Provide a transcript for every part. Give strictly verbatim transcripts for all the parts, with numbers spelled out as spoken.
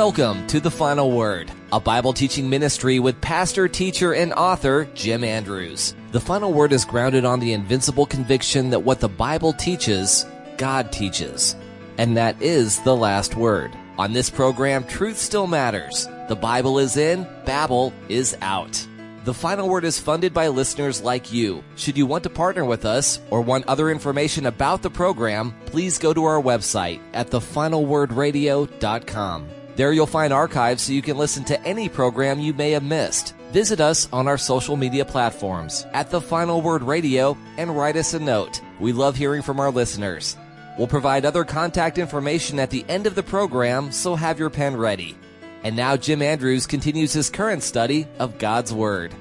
Welcome to The Final Word, a Bible teaching ministry with pastor, teacher, and author Jim Andrews. The Final Word is grounded on the invincible conviction that what the Bible teaches, God teaches. And that is the last word. On this program, truth still matters. The Bible is in, Babel is out. The Final Word is funded by listeners like you. Should you want to partner with us or want other information about the program, please go to our website at the final word radio dot com. There you'll find archives so you can listen to any program you may have missed. Visit us on our social media platforms at The Final Word Radio and write us a note. We love hearing from our listeners. We'll provide other contact information at the end of the program, so have your pen ready. And now Jim Andrews continues his current study of God's Word.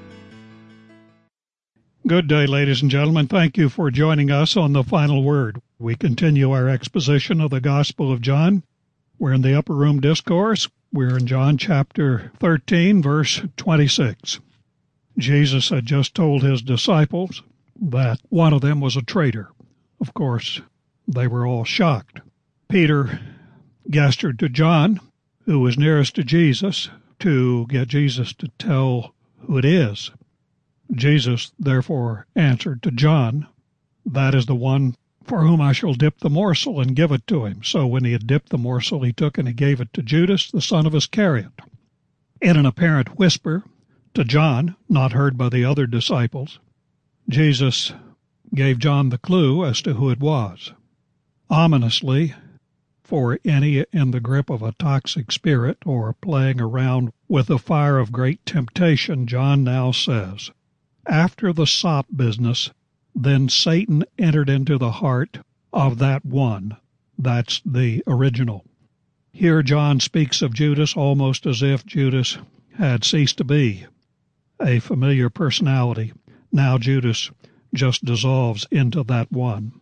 Good day, ladies and gentlemen. Thank you for joining us on The Final Word. We continue our exposition of the Gospel of John. We're in the Upper Room Discourse. We're in John chapter thirteen, verse twenty-six. Jesus had just told his disciples that one of them was a traitor. Of course, they were all shocked. Peter gestured to John, who was nearest to Jesus, to get Jesus to tell who it is. Jesus therefore answered to John, "That is the one for whom I shall dip the morsel and give it to him." So when he had dipped the morsel, he took and he gave it to Judas, the son of Iscariot. In an apparent whisper to John, not heard by the other disciples, Jesus gave John the clue as to who it was. Ominously, for any in the grip of a toxic spirit or playing around with the fire of great temptation, John now says, "After the sop business, then Satan entered into the heart of that one." That's the original. Here John speaks of Judas almost as if Judas had ceased to be a familiar personality. Now Judas just dissolves into that one.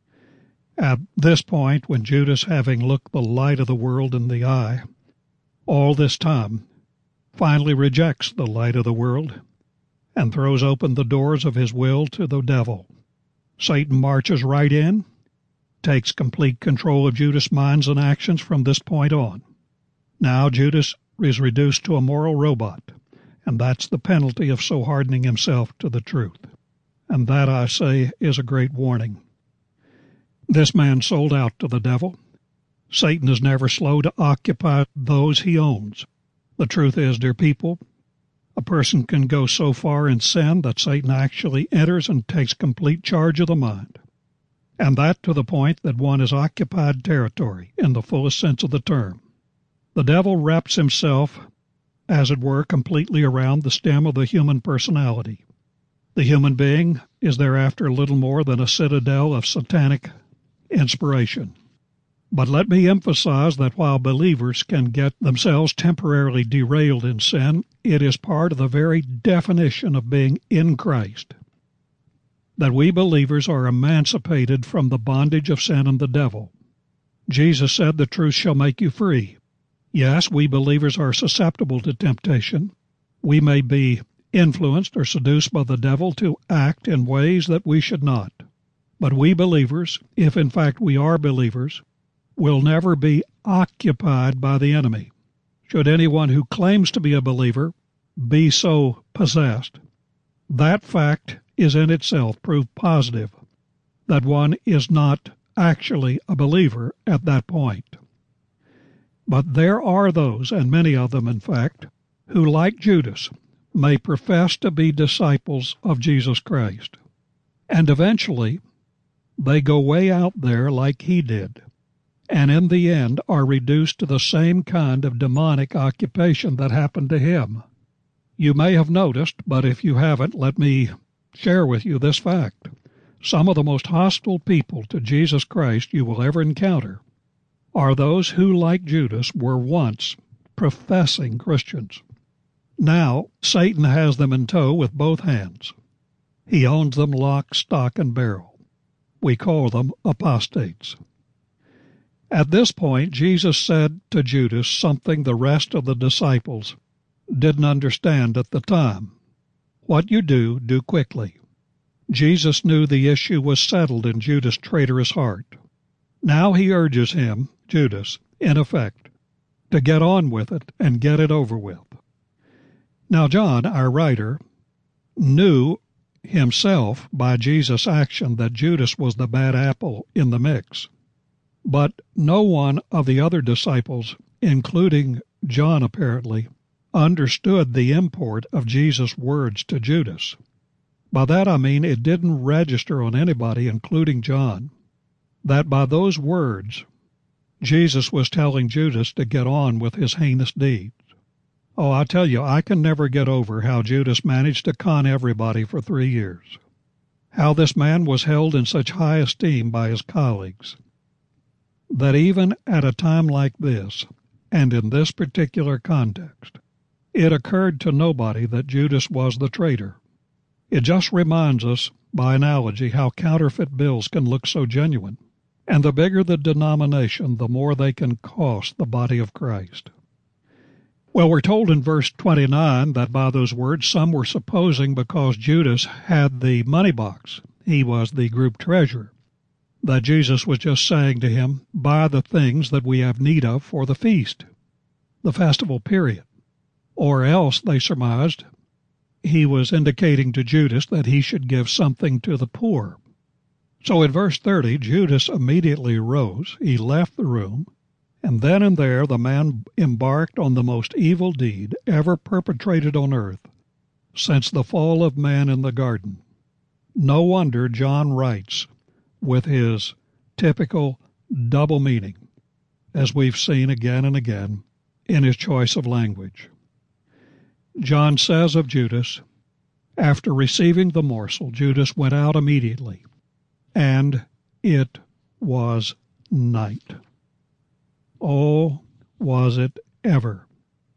At this point, when Judas, having looked the light of the world in the eye, all this time, finally rejects the light of the world and throws open the doors of his will to the devil, Satan marches right in, takes complete control of Judas' minds and actions from this point on. Now Judas is reduced to a moral robot, and that's the penalty of so hardening himself to the truth. And that, I say, is a great warning. This man sold out to the devil. Satan is never slow to occupy those he owns. The truth is, dear people, a person can go so far in sin that Satan actually enters and takes complete charge of the mind. And that to the point that one is occupied territory in the fullest sense of the term. The devil wraps himself, as it were, completely around the stem of the human personality. The human being is thereafter little more than a citadel of satanic inspiration. But let me emphasize that while believers can get themselves temporarily derailed in sin, it is part of the very definition of being in Christ that we believers are emancipated from the bondage of sin and the devil. Jesus said, "The truth shall make you free." Yes, we believers are susceptible to temptation. We may be influenced or seduced by the devil to act in ways that we should not. But we believers, if in fact we are believers, will never be occupied by the enemy. Should anyone who claims to be a believer be so possessed, that fact is in itself proof positive that one is not actually a believer at that point. But there are those, and many of them in fact, who, like Judas, may profess to be disciples of Jesus Christ. And eventually, they go way out there like he did, and in the end are reduced to the same kind of demonic occupation that happened to him. You may have noticed, but if you haven't, let me share with you this fact. Some of the most hostile people to Jesus Christ you will ever encounter are those who, like Judas, were once professing Christians. Now, Satan has them in tow with both hands. He owns them lock, stock, and barrel. We call them apostates. At this point, Jesus said to Judas something the rest of the disciples didn't understand at the time. What you do, do quickly. Jesus knew the issue was settled in Judas' traitorous heart. Now he urges him, Judas, in effect, to get on with it and get it over with. Now, John, our writer, knew himself by Jesus' action that Judas was the bad apple in the mix. But no one of the other disciples, including John apparently, understood the import of Jesus' words to Judas. By that I mean it didn't register on anybody, including John, that by those words Jesus was telling Judas to get on with his heinous deeds. Oh, I tell you, I can never get over how Judas managed to con everybody for three years, how this man was held in such high esteem by his colleagues, that even at a time like this, and in this particular context, it occurred to nobody that Judas was the traitor. It just reminds us, by analogy, how counterfeit bills can look so genuine, and the bigger the denomination, the more they can cost the body of Christ. Well, we're told in verse twenty-nine that by those words some were supposing because Judas had the money box, he was the group treasurer, that Jesus was just saying to him, buy the things that we have need of for the feast, the festival period. Or else, they surmised, he was indicating to Judas that he should give something to the poor. So in verse thirty, Judas immediately rose, he left the room, and then and there the man embarked on the most evil deed ever perpetrated on earth since the fall of man in the garden. No wonder John writes with his typical double meaning, as we've seen again and again in his choice of language. John says of Judas, after receiving the morsel, Judas went out immediately, and it was night. Oh, was it ever?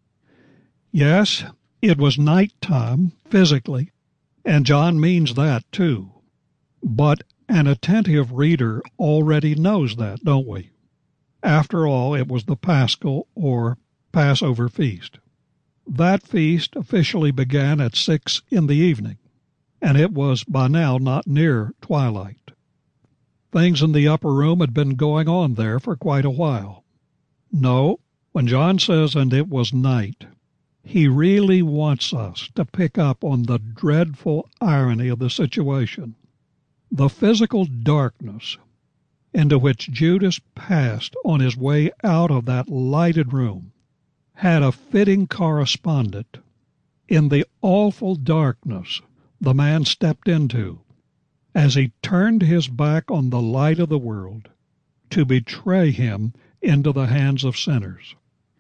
Yes, it was night time, physically, and John means that too. But an attentive reader already knows that, don't we? After all, it was the Paschal or Passover feast. That feast officially began at six in the evening, and it was by now not near twilight. Things in the upper room had been going on there for quite a while. No, when John says, and it was night, he really wants us to pick up on the dreadful irony of the situation. The physical darkness into which Judas passed on his way out of that lighted room had a fitting correspondent in the awful darkness the man stepped into as he turned his back on the light of the world to betray him into the hands of sinners.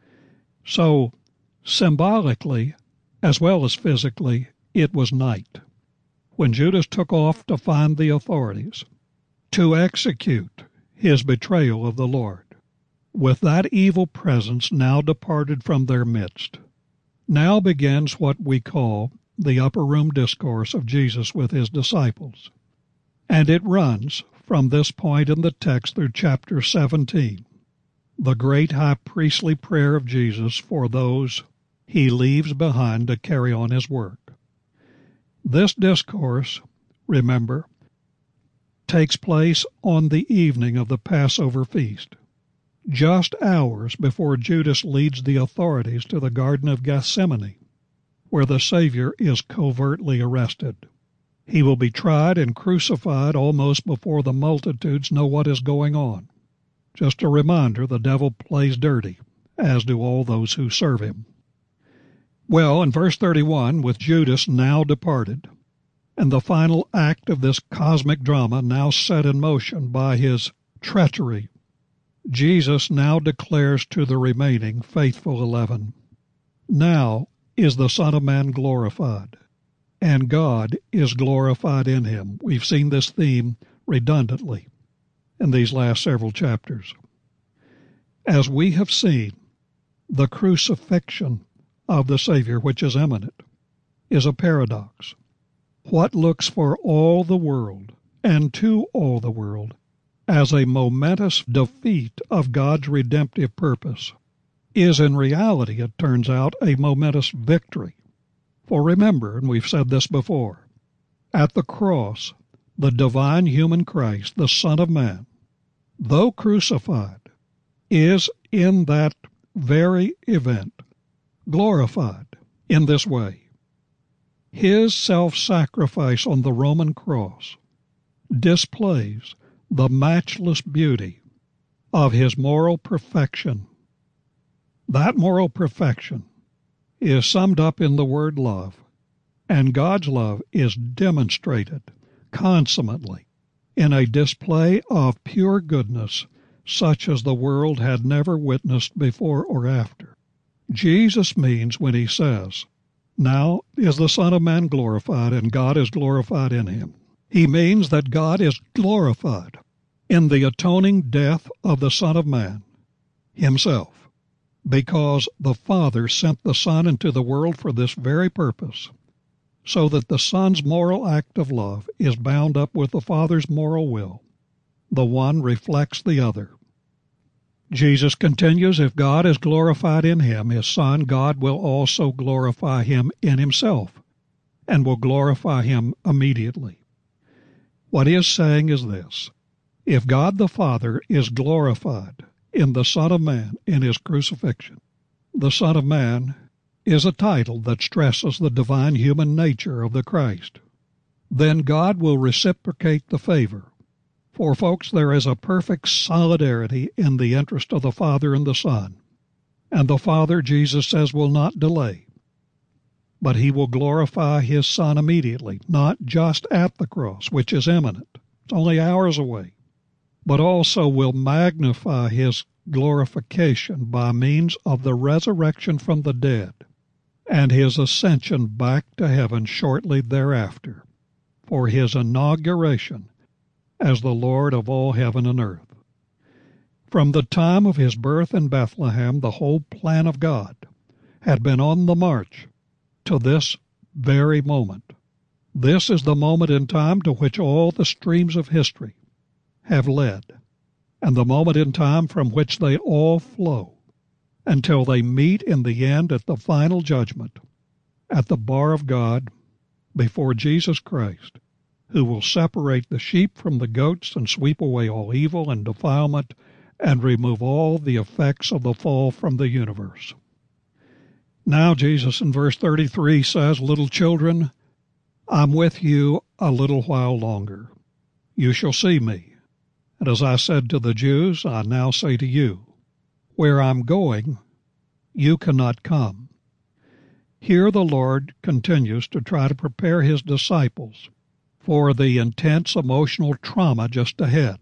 So, symbolically, as well as physically, it was night when Judas took off to find the authorities, to execute his betrayal of the Lord. With that evil presence now departed from their midst, now begins what we call the upper room discourse of Jesus with his disciples. And it runs from this point in the text through chapter seventeen, the great high priestly prayer of Jesus for those he leaves behind to carry on his work. This discourse, remember, takes place on the evening of the Passover feast, just hours before Judas leads the authorities to the Garden of Gethsemane, where the Savior is covertly arrested. He will be tried and crucified almost before the multitudes know what is going on. Just a reminder, the devil plays dirty, as do all those who serve him. Well, in verse thirty-one, with Judas now departed, and the final act of this cosmic drama now set in motion by his treachery, Jesus now declares to the remaining faithful eleven, now is the Son of Man glorified, and God is glorified in him. We've seen this theme redundantly in these last several chapters. As we have seen, the crucifixion of the Savior, which is imminent, is a paradox. What looks for all the world and to all the world as a momentous defeat of God's redemptive purpose is in reality, it turns out, a momentous victory. For remember, and we've said this before, at the cross, the divine human Christ, the Son of Man, though crucified, is in that very event glorified in this way. His self-sacrifice on the Roman cross displays the matchless beauty of his moral perfection. That moral perfection is summed up in the word love, and God's love is demonstrated consummately in a display of pure goodness such as the world had never witnessed before or after. Jesus means when he says, "Now is the Son of Man glorified, and God is glorified in him." He means that God is glorified in the atoning death of the Son of Man himself, because the Father sent the Son into the world for this very purpose, so that the Son's moral act of love is bound up with the Father's moral will. The one reflects the other. Jesus continues, if God is glorified in him, his Son, God will also glorify him in himself, and will glorify him immediately. What he is saying is this: if God the Father is glorified in the Son of Man in his crucifixion, the Son of Man is a title that stresses the divine human nature of the Christ, then God will reciprocate the favor. For, folks, there is a perfect solidarity in the interest of the Father and the Son, and the Father, Jesus says, will not delay, but he will glorify his Son immediately, not just at the cross, which is imminent, it's only hours away, but also will magnify his glorification by means of the resurrection from the dead and his ascension back to heaven shortly thereafter for his inauguration as the Lord of all heaven and earth. From the time of his birth in Bethlehem, the whole plan of God had been on the march to this very moment. This is the moment in time to which all the streams of history have led, and the moment in time from which they all flow, until they meet in the end at the final judgment, at the bar of God, before Jesus Christ, who will separate the sheep from the goats and sweep away all evil and defilement and remove all the effects of the fall from the universe. Now Jesus in verse thirty-three says, little children, I'm with you a little while longer. You shall see me. And as I said to the Jews, I now say to you, where I'm going, you cannot come. Here the Lord continues to try to prepare his disciples for the intense emotional trauma just ahead.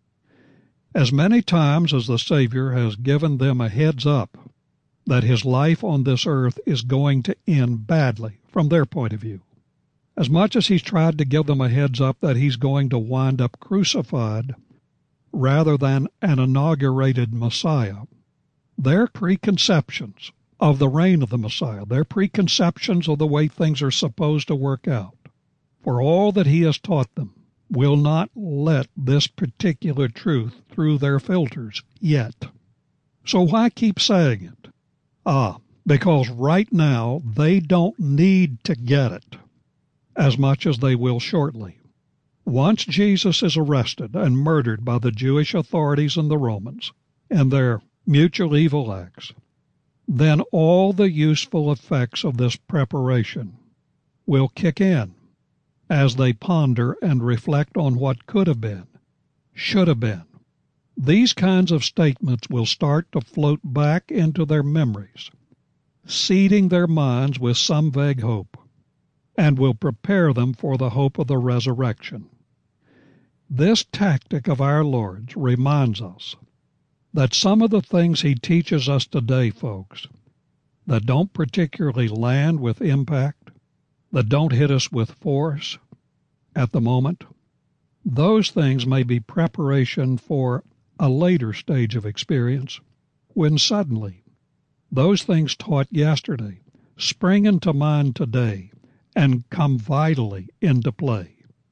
As many times as the Savior has given them a heads up that his life on this earth is going to end badly from their point of view, as much as he's tried to give them a heads up that he's going to wind up crucified rather than an inaugurated Messiah, their preconceptions of the reign of the Messiah, their preconceptions of the way things are supposed to work out, for all that he has taught them, will not let this particular truth through their filters yet. So why keep saying it? Ah, because right now they don't need to get it as much as they will shortly. Once Jesus is arrested and murdered by the Jewish authorities and the Romans and their mutual evil acts, then all the useful effects of this preparation will kick in as they ponder and reflect on what could have been, should have been. These kinds of statements will start to float back into their memories, seeding their minds with some vague hope, and will prepare them for the hope of the resurrection. This tactic of our Lord's reminds us that some of the things he teaches us today, folks, that don't particularly land with impact, that don't hit us with force at the moment, those things may be preparation for a later stage of experience when suddenly those things taught yesterday spring into mind today and come vitally into play.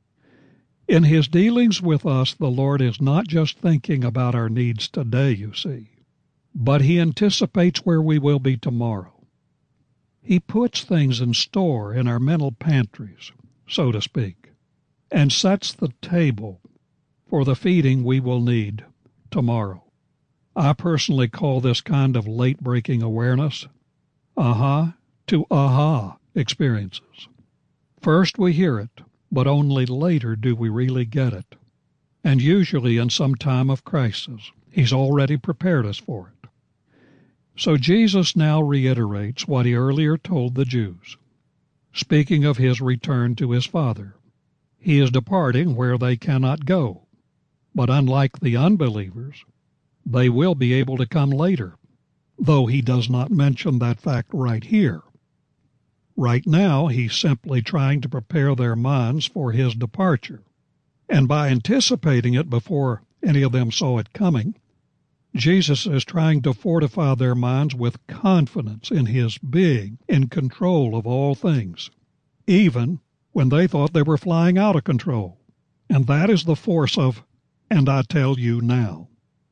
In his dealings with us, the Lord is not just thinking about our needs today, you see, but he anticipates where we will be tomorrow. He puts things in store in our mental pantries, so to speak, and sets the table for the feeding we will need tomorrow. I personally call this kind of late-breaking awareness aha to aha experiences. First we hear it, but only later do we really get it. And usually in some time of crisis, He's already prepared us for it. So Jesus now reiterates what He earlier told the Jews, speaking of His return to His Father. He is departing where they cannot go, but unlike the unbelievers, they will be able to come later, though He does not mention that fact right here. Right now, He's simply trying to prepare their minds for His departure, and by anticipating it before any of them saw it coming, Jesus is trying to fortify their minds with confidence in His being in control of all things, even when they thought they were flying out of control. And that is the force of, "and I tell you now."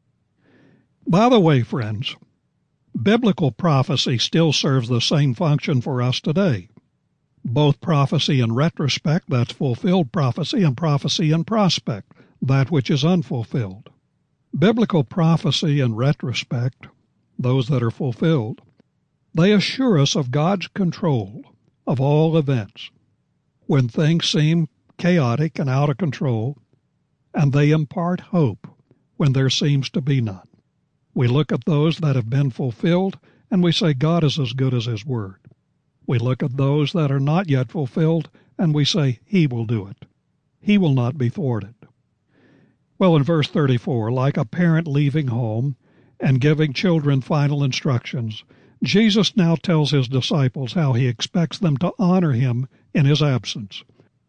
By the way, friends, biblical prophecy still serves the same function for us today. Both prophecy in retrospect, that's fulfilled prophecy, and prophecy in prospect, that which is unfulfilled. Biblical prophecy in retrospect, those that are fulfilled, they assure us of God's control of all events when things seem chaotic and out of control, and they impart hope when there seems to be none. We look at those that have been fulfilled, and we say God is as good as His Word. We look at those that are not yet fulfilled, and we say He will do it. He will not be thwarted. Well, in verse thirty-four, like a parent leaving home and giving children final instructions, Jesus now tells His disciples how He expects them to honor Him in His absence.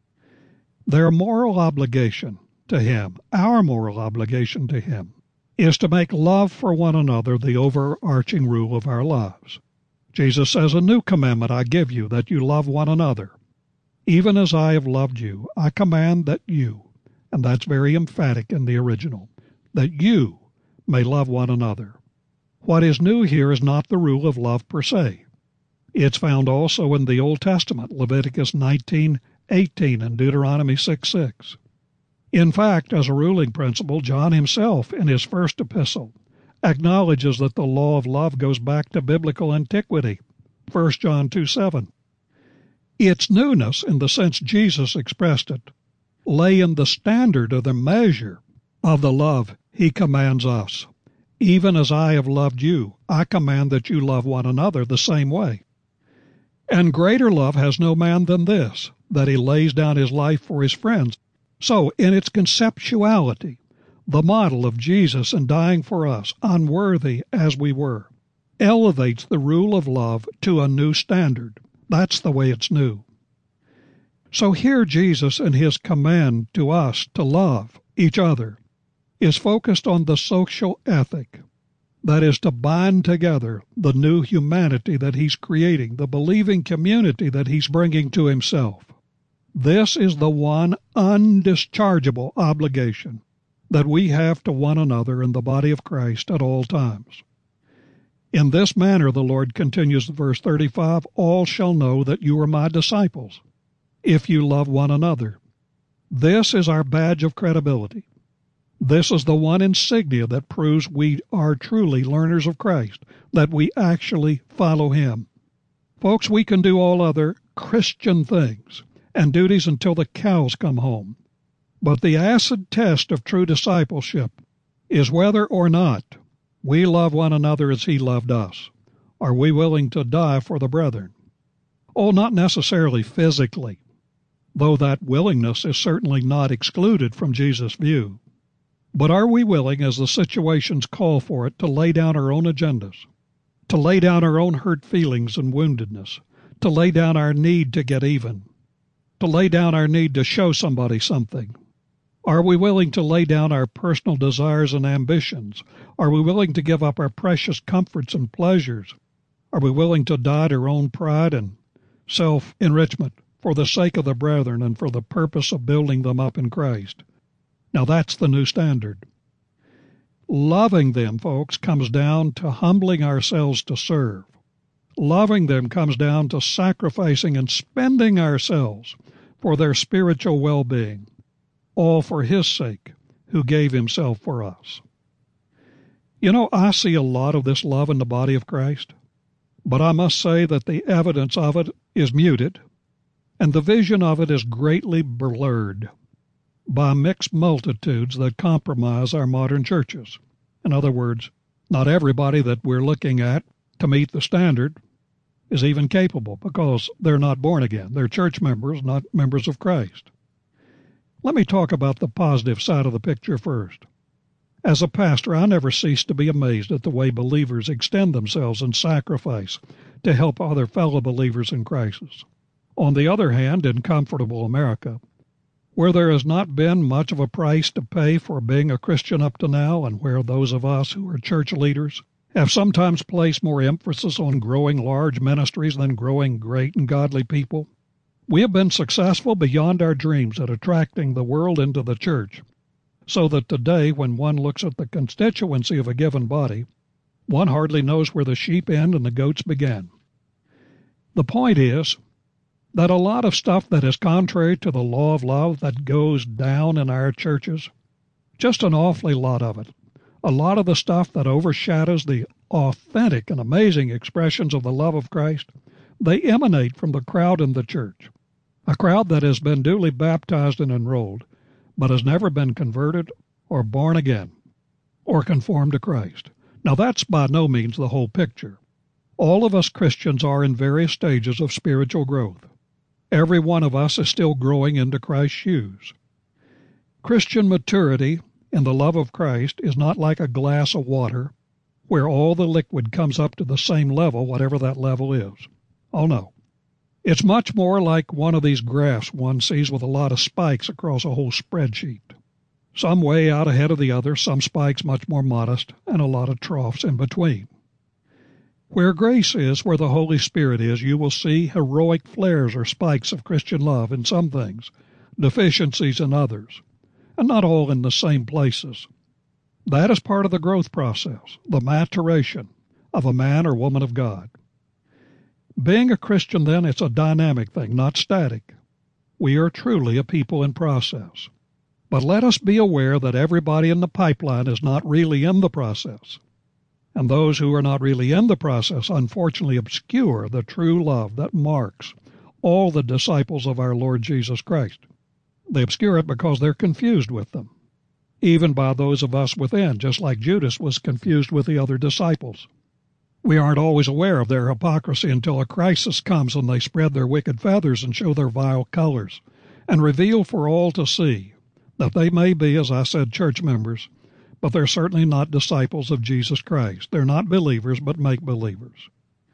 Their moral obligation to Him, our moral obligation to Him, is to make love for one another the overarching rule of our lives. Jesus says, "A new commandment I give you, that you love one another. Even as I have loved you, I command that you," and that's very emphatic in the original, "that you may love one another." What is new here is not the rule of love per se. It's found also in the Old Testament, Leviticus nineteen eighteen and Deuteronomy six six. In fact, as a ruling principle, John himself, in his first epistle, acknowledges that the law of love goes back to biblical antiquity, First John two seven. Its newness, in the sense Jesus expressed it, lay in the standard or the measure of the love He commands us. "Even as I have loved you, I command that you love one another the same way." And greater love has no man than this, that he lays down his life for his friends. So, in its conceptuality, the model of Jesus in dying for us, unworthy as we were, elevates the rule of love to a new standard. That's the way it's new. So here Jesus, in His command to us to love each other, is focused on the social ethic, that is to bind together the new humanity that He's creating, the believing community that He's bringing to Himself. This is the one undischargeable obligation that we have to one another in the body of Christ at all times. In this manner, the Lord continues in verse thirty-five, "All shall know that you are my disciples, if you love one another." This is our badge of credibility. This is the one insignia that proves we are truly learners of Christ, that we actually follow Him. Folks, we can do all other Christian things and duties until the cows come home. But the acid test of true discipleship is whether or not we love one another as He loved us. Are we willing to die for the brethren? Oh, not necessarily physically, though that willingness is certainly not excluded from Jesus' view. But are we willing, as the situations call for it, to lay down our own agendas, to lay down our own hurt feelings and woundedness, to lay down our need to get even, to lay down our need to show somebody something? Are we willing to lay down our personal desires and ambitions? Are we willing to give up our precious comforts and pleasures? Are we willing to die to our own pride and self-enrichment for the sake of the brethren and for the purpose of building them up in Christ? Now that's the new standard. Loving them, folks, comes down to humbling ourselves to serve. Loving them comes down to sacrificing and spending ourselves for their spiritual well-being, all for His sake, who gave Himself for us. You know, I see a lot of this love in the body of Christ, but I must say that the evidence of it is muted, and the vision of it is greatly blurred by mixed multitudes that compromise our modern churches. In other words, not everybody that we're looking at to meet the standard is even capable, because they're not born again. They're church members, not members of Christ. Let me talk about the positive side of the picture first. As a pastor, I never cease to be amazed at the way believers extend themselves in sacrifice to help other fellow believers in crisis. On the other hand, in comfortable America, where there has not been much of a price to pay for being a Christian up to now, and where those of us who are church leaders have sometimes placed more emphasis on growing large ministries than growing great and godly people, we have been successful beyond our dreams at attracting the world into the church, so that today, when one looks at the constituency of a given body, one hardly knows where the sheep end and the goats begin. The point is that a lot of stuff that is contrary to the law of love that goes down in our churches, just an awfully lot of it, a lot of the stuff that overshadows the authentic and amazing expressions of the love of Christ, they emanate from the crowd in the church, a crowd that has been duly baptized and enrolled, but has never been converted or born again or conformed to Christ. Now, that's by no means the whole picture. All of us Christians are in various stages of spiritual growth. Every one of us is still growing into Christ's shoes. Christian maturity in the love of Christ is not like a glass of water where all the liquid comes up to the same level, whatever that level is. Oh, no. It's much more like one of these graphs one sees with a lot of spikes across a whole spreadsheet. Some way out ahead of the other, some spikes much more modest, and a lot of troughs in between. Where grace is, where the Holy Spirit is, you will see heroic flares or spikes of Christian love in some things, deficiencies in others, and not all in the same places. That is part of the growth process, the maturation of a man or woman of God. Being a Christian, then, it's a dynamic thing, not static. We are truly a people in process. But let us be aware that everybody in the pipeline is not really in the process. And those who are not really in the process, unfortunately, obscure the true love that marks all the disciples of our Lord Jesus Christ. They obscure it because they're confused with them, even by those of us within, just like Judas was confused with the other disciples. We aren't always aware of their hypocrisy until a crisis comes and they spread their wicked feathers and show their vile colors and reveal for all to see that they may be, as I said, church members, but they're certainly not disciples of Jesus Christ. They're not believers, but make-believers.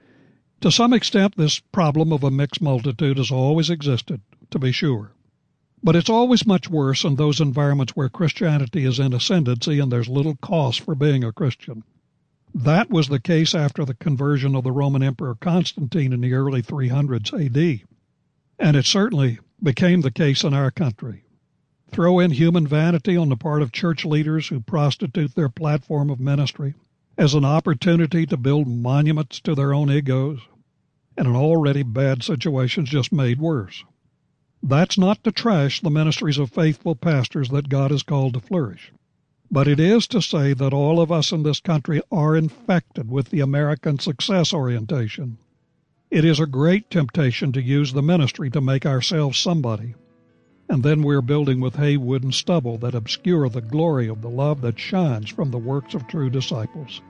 To some extent, this problem of a mixed multitude has always existed, to be sure. But it's always much worse in those environments where Christianity is in ascendancy and there's little cost for being a Christian. That was the case after the conversion of the Roman Emperor Constantine in the early three hundreds A D, and it certainly became the case in our country. Throw in human vanity on the part of church leaders who prostitute their platform of ministry as an opportunity to build monuments to their own egos, and an already bad situation is just made worse. That's not to trash the ministries of faithful pastors that God has called to flourish. But it is to say that all of us in this country are infected with the American success orientation. It is a great temptation to use the ministry to make ourselves somebody, and then we're building with hay, wood, and stubble that obscure the glory of the love that shines from the works of true disciples.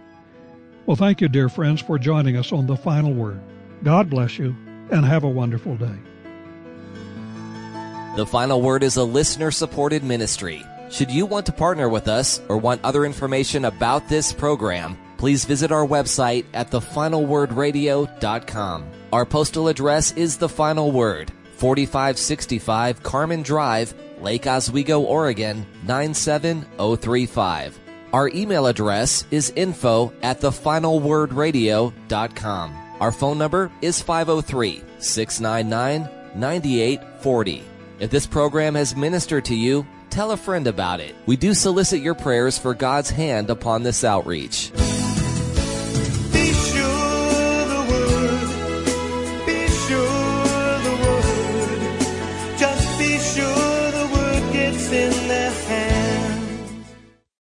Well, thank you, dear friends, for joining us on The Final Word. God bless you, and have a wonderful day. The Final Word is a listener-supported ministry. Should you want to partner with us or want other information about this program, please visit our website at the final word radio dot com. Our postal address is The Final Word, forty-five sixty-five Carmen Drive, Lake Oswego, Oregon, nine seven zero three five. Our email address is info at the final word radio dot com. Our phone number is five oh three, six nine nine, nine eight four oh. If this program has ministered to you, tell a friend about it. We do solicit your prayers for God's hand upon this outreach.